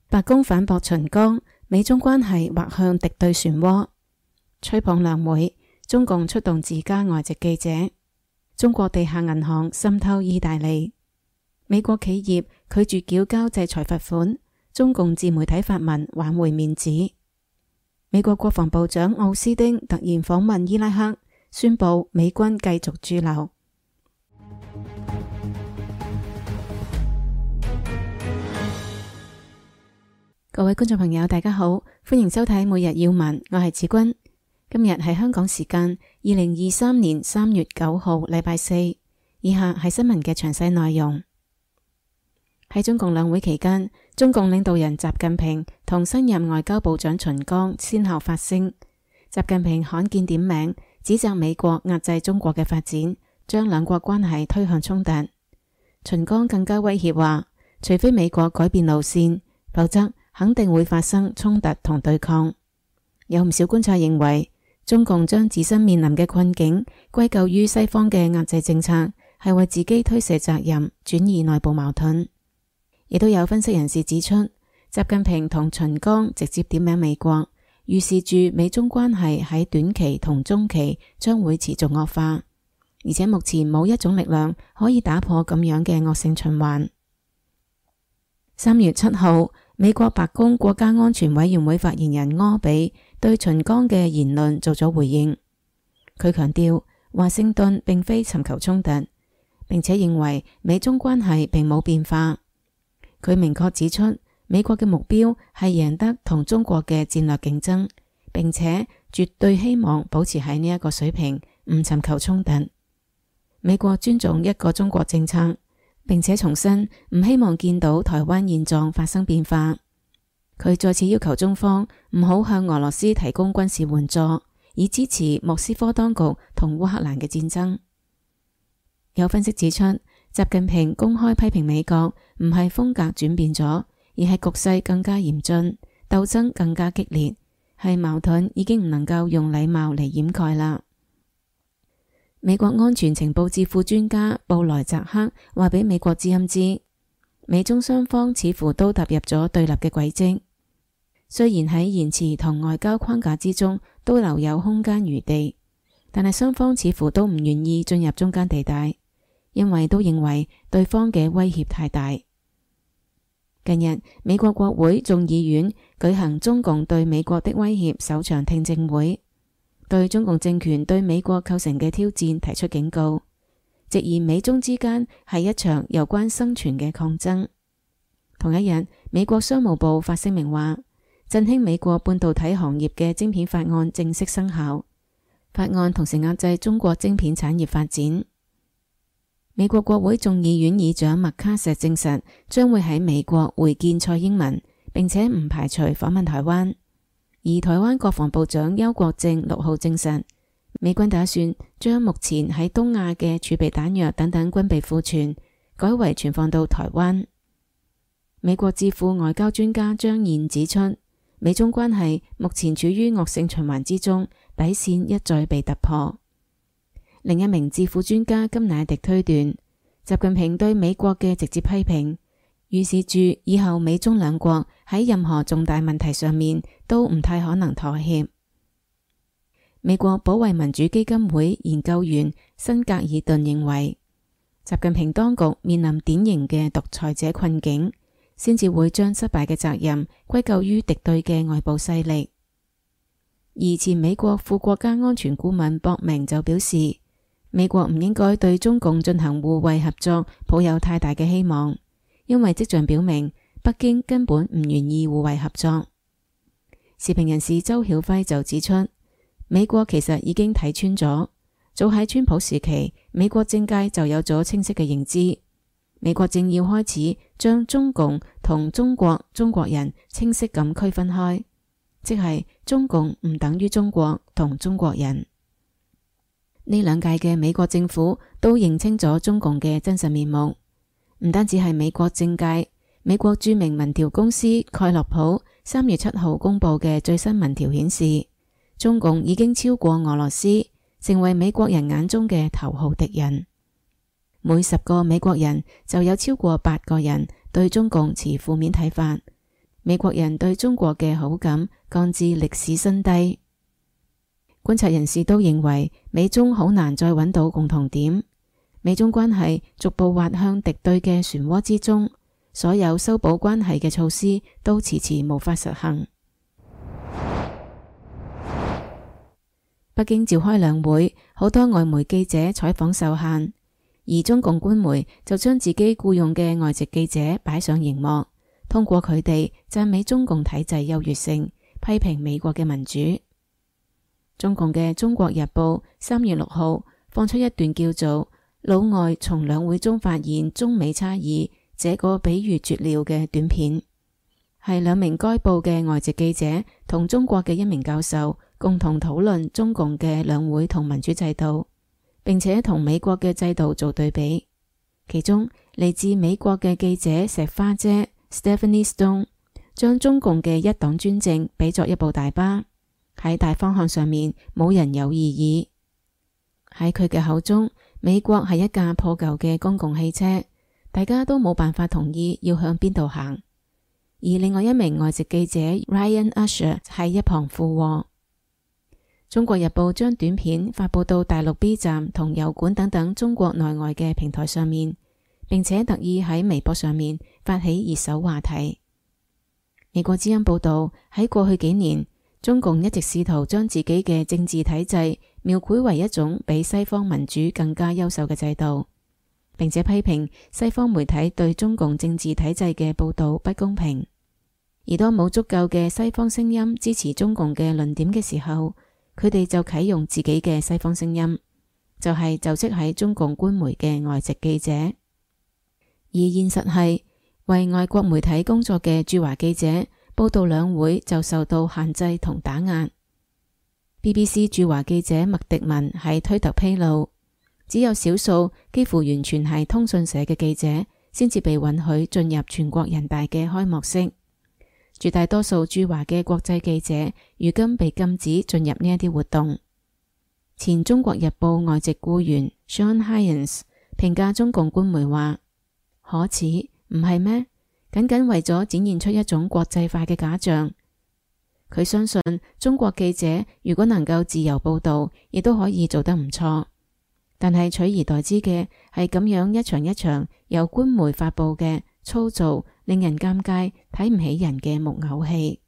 白宮反駁秦剛，美中關係或向敵對漩渦。吹捧兩會，中共出動自家外籍記者。中國地下銀行滲透意大利。美國企業拒絕繳交制裁罰款，中共自媒體發文挽回面子。美國國防部長奧斯汀突然訪問伊拉克，宣布美軍繼續駐留。各位觀眾朋友大家好，歡迎收睇每日要聞，我係子君。今日係香港時間2023年3月9號禮拜四，以下係新聞嘅詳細內容。喺中共兩會期間，中共領導人習近平同新任外交部長秦剛先後發聲。習近平罕見點名，指責美國壓制中國嘅發展，將兩國關係推向衝突。秦剛更加威脅話，除非美國改變路線，否則肯定會發生衝突同對抗。有唔少觀察認為，中共將自身面臨嘅困境歸咎於西方嘅壓制政策，係為自己推卸責任，轉移內部矛盾。亦都有分析人士指出，習近平同秦剛直接點名美國，預示住美中關係喺短期同中期將會持續惡化，而且目前冇一種力量可以打破咁樣嘅惡性循環。3月7號，美國白宮國家安全委員會發言人柯比對秦剛嘅言論做咗回應。佢強調，華盛頓並非尋求衝突，並且認為美中關係並冇變化。佢明確指出，美國嘅目標係贏得同中國嘅戰略競爭，並且絕對希望保持喺呢一個水平，唔尋求衝突。美國尊重一個中國政策，並且重申唔希望見到台灣現狀發生變化。佢再次要求中方唔好向俄羅斯提供軍事援助，以支持莫斯科當局同烏克蘭嘅戰爭。有分析指出，習近平公開批評美國唔係風格轉變咗，而係局勢更加嚴峻，鬥爭更加激烈，係矛盾已經唔能夠用禮貌嚟掩蓋啦。美國安全情報智庫專家布萊澤克話俾美國之音知，美中雙方似乎都踏入咗對立嘅軌跡，雖然喺言辭同外交框架之中都留有空間餘地，但係雙方似乎都唔願意進入中間地帶，因為都認為對方嘅威脅太大。近日，美國國會眾議院舉行中共對美國的威脅首場聽證會，對中共政權對美國構成嘅挑戰提出警告，直言美中之間係一場有關生存嘅抗爭。同一日，美國商務部發聲明話，振興美國半導體行業嘅晶片法案正式生效，法案同時壓制中國晶片產業發展。美國國會眾議院議長麥卡錫證實將會喺美國會見蔡英文，並且唔排除訪問台灣。而台灣國防部長邱國正6號證實，美軍打算將目前喺東亞嘅儲備彈藥等等軍備庫存改為存放到台灣。美國智庫外交專家張燕指出，美中關係目前處於惡性循環之中，底線一再被突破。另一名智庫專家金乃迪推斷，習近平對美國嘅直接批評，預示住以後美中兩國喺任何重大問題上面都唔太可能妥協。美國保衛民主基金會研究員辛格爾頓認為，習近平當局面臨典型嘅獨裁者困境，先至會將失敗嘅責任歸咎於敵對嘅外部勢力。而前美國副國家安全顧問博明就表示，美國唔應該對中共進行互惠合作抱有太大嘅希望，因為跡象表明北京根本唔願意互惠合作。時評人士周曉輝就指出，美國其實已經睇穿咗，早喺川普時期，美國政界就有咗清晰嘅認知，美國正要開始將中共同中國、中國人清晰咁區分開，即係中共唔等於中國同中國人。呢兩屆嘅美國政府都認清咗中共嘅真實面目，唔單止係美國政界，美國著名民調公司蓋洛普3月7號公布嘅最新民調顯示，中共已經超過俄羅斯，成為美國人眼中嘅頭號敵人。每10個美國人就有超過8個人對中共持負面睇法， 美國人對中國嘅好感降至歷史新低。觀察人士都認為美中好難再揾到共同點，美中關係逐步滑向敵對嘅漩渦之中，所有修補關係嘅措施都遲遲無法實行。北京召開兩會，好多外媒記者採訪受限，而中共官媒就將自己僱傭嘅外籍記者擺上熒幕，通過佢哋讚美中共體制優越性，批評美國嘅民主。中共嘅《中國日報》3月6號放出一段叫做《老外從兩會中發現中美差異，這個比喻絕了》嘅短片，係兩名該報嘅外籍記者同中國嘅一名教授共同討論中共嘅兩會同民主制度，並且同美國嘅制度做對比。其中嚟自美國嘅記者石花姐 Stephanie Stone 將中共嘅一黨專政比作一部大巴，喺大方向上面冇人有異議。喺佢嘅口中，美國係一架破舊嘅公共汽車，大家都冇辦法同意要向邊度行。而另外一名外籍記者 Ryan Usher 喺一旁附和。中國日報將短片發佈到大陸 B 站同油管等等中國內外嘅平台上面，並且特意喺微博上面發起熱搜話題。美國之音報道，喺過去幾年，中共一直試圖將自己嘅政治體制描繪為一種比西方民主更加優秀嘅制度，並且批評西方媒體對中共政治體制嘅報道不公平。而當冇足夠嘅西方聲音支持中共嘅論點嘅時候，佢哋就啟用自己嘅西方聲音，就係就職喺中共官媒嘅外籍記者。而現實係，為外國媒體工作嘅駐華記者報道兩會就受到限制同打壓。BBC 駐華記者麥迪文喺推特披露，只有少數幾乎完全係通訊社嘅記者先至被允許進入全國人大嘅開幕式，絕大多數駐華嘅國際記者如今被禁止進入呢一啲活動。前中國日報外籍僱員 Sean Hyans 評價中共官媒話：可恥，唔係咩？僅僅為咗展現出一種國際化嘅假象。佢相信中國記者如果能夠自由報道，亦都可以做得唔錯。但係取而代之嘅係咁樣一場一場由官媒發佈嘅粗糙、令人尷尬、睇唔起人嘅木偶戲。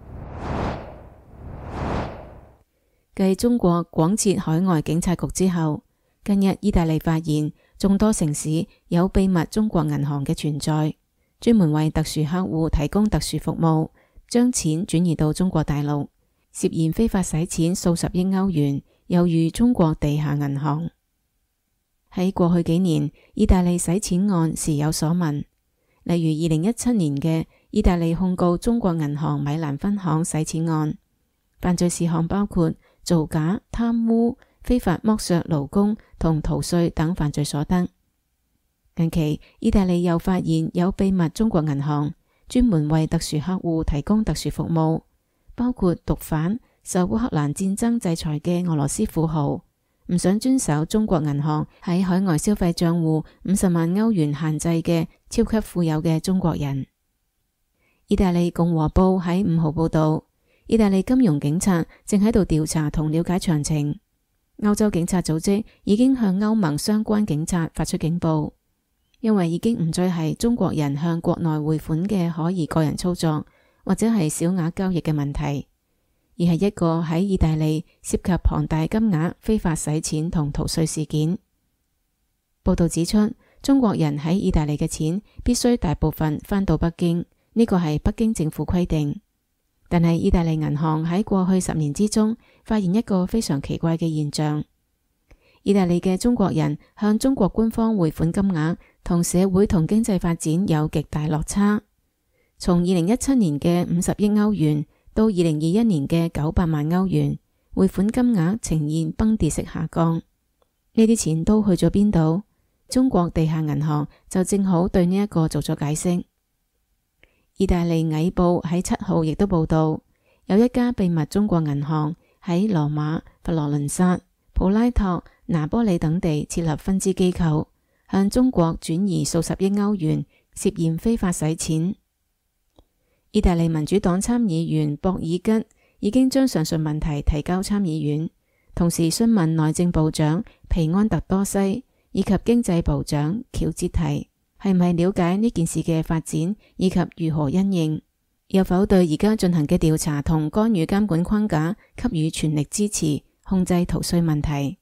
繼中國廣設海外警察局之後，近日意大利發現眾多城市有秘密中國銀行嘅存在，專門為特殊客戶提供特殊服務，將錢轉移到中國大陸，涉嫌非法洗錢數十億歐元，猶如中國地下銀行。喺過去幾年，意大利洗錢案時有所聞，例如2017年嘅意大利控告中國銀行米蘭分行洗錢案，犯罪事項包括造假、貪污、非法剝削勞工同逃稅等犯罪所得。近期，意大利又發現有秘密中國銀行，專門為特殊客戶提供特殊服務，包括毒販、受烏克蘭戰爭制裁嘅俄羅斯富豪，唔想遵守中國銀行喺海外消費賬戶50萬歐元限制嘅超級富有嘅中國人。意大利共和報喺5號報道，意大利金融警察正喺度調查同了解詳情。歐洲警察組織已經向歐盟相關警察發出警報，因為已經唔再係中國人向國內匯款嘅可疑個人操作，或者係小額交易嘅問題，而係一個喺意大利涉及龐大金額非法洗錢同逃稅事件。報道指出，中國人喺意大利嘅錢必須大部分返到北京，呢個係北京政府規定。但係意大利銀行喺過去10年之中發現一個非常奇怪嘅現象：意大利嘅中國人向中國官方匯款金額同社會同經濟發展有極大落差。從2017年嘅50億歐元到2021年嘅900萬歐元，匯款金額呈現崩跌式下降。呢啲錢都去咗邊度？中國地下銀行就正好對呢一個做咗解釋。意大利蟻報喺7號亦都報道，有一家秘密中國銀行喺羅馬、佛羅倫薩、普拉托、拿波里等地設立分支機構，向中國轉移數十億歐元，涉嫌非法洗錢。 意大利民主黨參議員博爾吉已經將上述問題提交參議院，同時詢問內政部長皮安特多西以及經濟部長喬哲提係咪了解呢件事嘅發展以及如何因應，有否對而家進行嘅調查同干預監管框架給予全力支持，控制逃稅問題。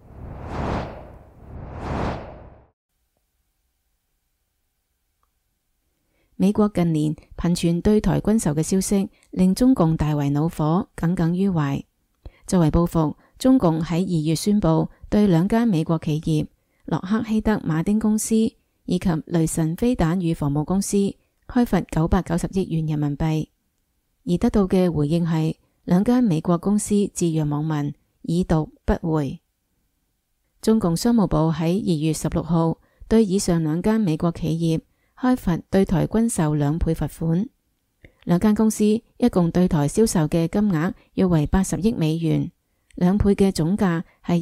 美國近年頻傳對台軍售嘅消息，令中共大為惱火，耿耿於懷。作為報復，中共喺2月宣布對2間美國企業洛克希德馬丁公司以及雷神飛彈與防務公司開罰990億元人民幣，而得到嘅回應係2間美國公司置若罔聞，已讀不回。中共商務部喺2月16號對以上2間美國企業開罰對台軍售2倍罰款，2間公司一共對台銷售嘅金額約為80億美元，2倍嘅總價係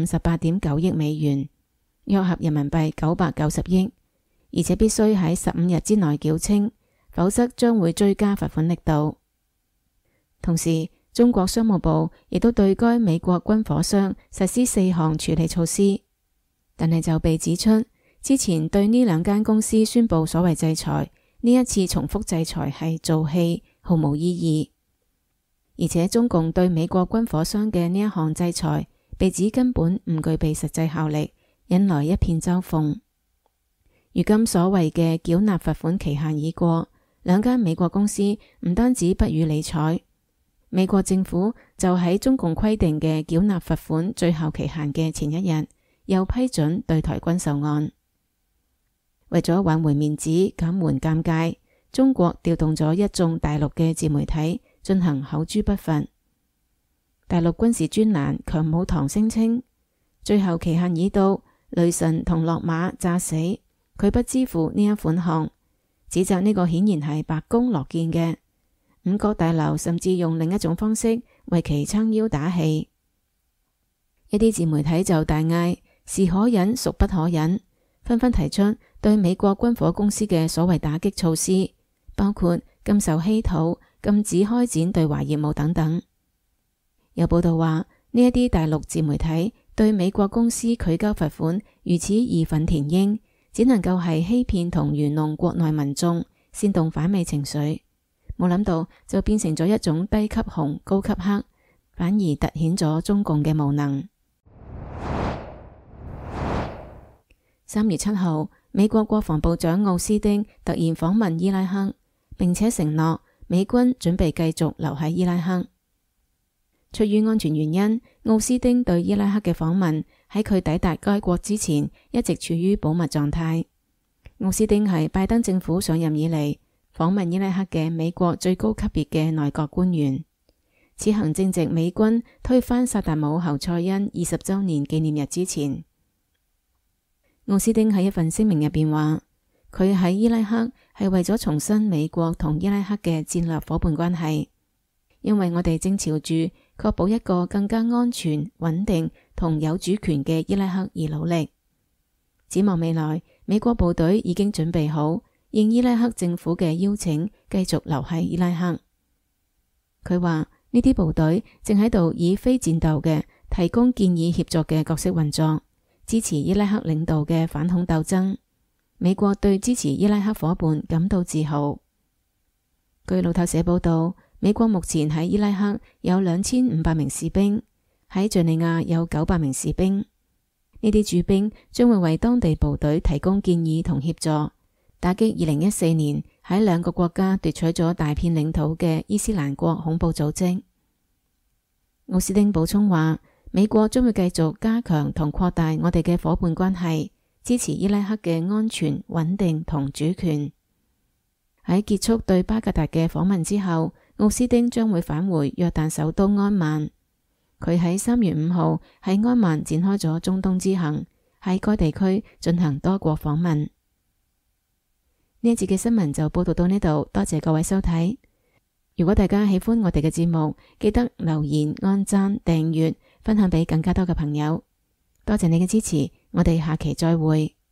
158.9億美元，約合人民幣990億，而且必須喺15日之內繳清，否則將會追加罰款力度。同時，中國商務部亦都對該美國軍火商實施4項處理措施，但係就被指出，之前對呢2間公司宣布所謂制裁，呢一次重複制裁係做戲，毫無意義。而且中共對美國軍火商嘅呢一項制裁，被指根本唔具備實際效力，引來一片嘲諷。如今所謂嘅繳納罰款期限已過，2間美國公司唔單止不予理睬，美國政府就喺中共規定嘅繳納罰款最後期限嘅前一日，又批准對台軍售案。為咗挽回面子、減緩尷尬，中國調動咗一眾大陸嘅自媒體進行口誅筆伐。大陸軍事專欄強武堂聲稱，最後期限已到，雷神同落馬詐死，佢不支付呢一款項，指責呢個顯然係白宮樂見嘅。五角大樓甚至用另一種方式為其撐腰打氣。一啲自媒體就大嗌是可忍孰不可忍，紛紛提出對美國軍火公司嘅所謂打擊措施，包括禁售稀土、禁止開展對華業務等等。有報道話，呢一啲大陸自媒體對美國公司拒交罰款如此義憤填膺，只能夠係欺騙同愚弄國內民眾，煽動反美情緒。冇諗到就變成咗一種低級紅高級黑，反而凸顯咗中共嘅無能。3月7號，美國國防部長奧斯汀突然訪問伊拉克，並且承諾美軍準備繼續留喺伊拉克。出於安全原因，奧斯汀對伊拉克嘅訪問喺佢抵達該國之前一直處於保密狀態。奧斯汀係拜登政府上任以嚟訪問伊拉克嘅美國最高級別嘅內閣官員，此行正值美軍推翻薩達姆侯賽因20週年紀念日之前。奧斯汀喺一份聲明入邊話，佢喺伊拉克係為咗重申美國同伊拉克嘅戰略夥伴關係，因為我哋正朝住確保一個更加安全、穩定同有主權嘅伊拉克而努力。展望未來，美國部隊已經準備好應伊拉克政府嘅邀請，繼續留喺伊拉克。佢話呢啲部隊正喺度以非戰鬥嘅提供建議協作嘅角色運作，支持伊拉克領導嘅反恐鬥爭。美國對支持伊拉克夥伴感到自豪。據路透社報道，美國目前喺伊拉克有2500名士兵，喺敘利亞有900名士兵。呢啲駐兵將會為當地部隊提供建議同協助，打擊2014年喺2個國家奪取咗大片領土嘅伊斯蘭國恐怖組織。奧斯汀補充話，美國將會繼續加強同擴大我哋嘅夥伴關係，支持伊拉克嘅安全、穩定同主權。喺結束對巴格達嘅訪問之後，奧斯汀將會返回約旦首都安曼。佢喺3月5號喺安曼展開咗中東之行，喺該地區進行多國訪問。呢一節嘅新聞就報道到呢度，多謝各位收睇。如果大家喜歡我哋嘅節目，記得留言、按讚、訂閱、分享俾更加多嘅朋友。多謝你嘅支持，我哋下期再會。